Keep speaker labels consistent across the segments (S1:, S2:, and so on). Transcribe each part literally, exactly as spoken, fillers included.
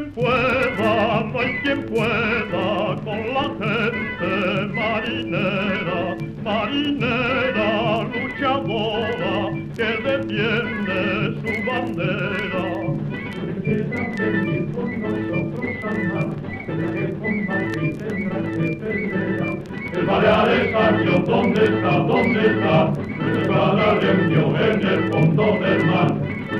S1: quien pueda, no hay quien pueda con la gente marinera, marinera, luchadora, que defiende su bandera.
S2: Quieras venir con nosotros al mar, tendrás que combatir, tendrás que pelear.
S3: El Baleares Sancho, ¿dónde está? ¿Dónde está? Nuestra escuadra reunió en el fondo del mar.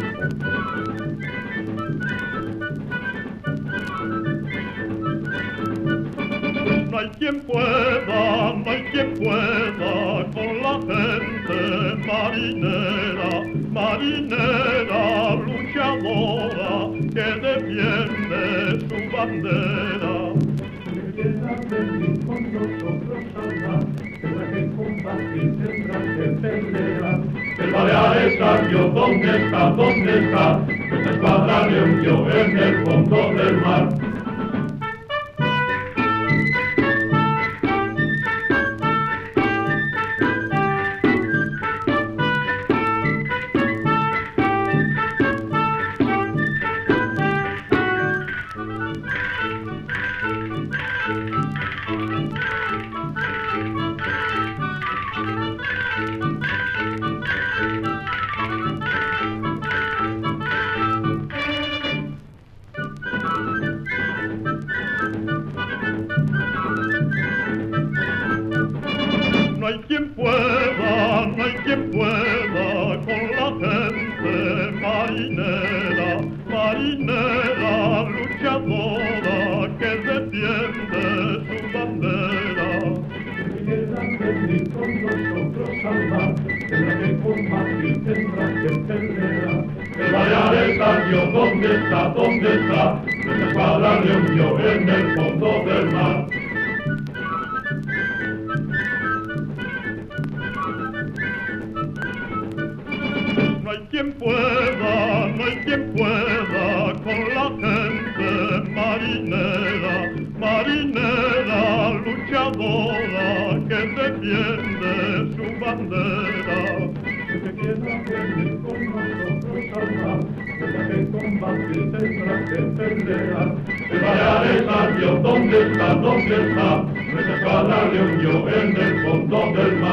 S1: No hay quien pueda, no hay quien pueda con la gente marinera, marinera, luchadora, que defiende su bandera.
S2: Quieras venir con nosotros al mar, tendrás que combatir, tendrás que pelear.
S3: El Baleares Sancho, ¿dónde está? ¿Dónde está? Nuestra escuadra reunió en el fondo del mar.
S1: No hay quien pueda, no hay quien pueda con la gente marinera, marinera, luchadora, que defiende su bandera.
S2: Quieras venir con nosotros al mar, tendrás que combatir, tendrás que pelear.
S3: El Baleares Sancho, ¿dónde está? ¿Dónde está? Nuestra escuadra reunió en el fondo del mar.
S1: No hay quien pueda, no hay quien pueda con la gente marinera, marinera, luchadora, que defiende su bandera.
S2: Si te quieras venir con nosotros al mar, tendrás que combatir, tendrás que pelear.
S3: El Baleares Sancho, ¿dónde está? ¿Dónde está? Nuestra escuadra reunió en el fondo del mar.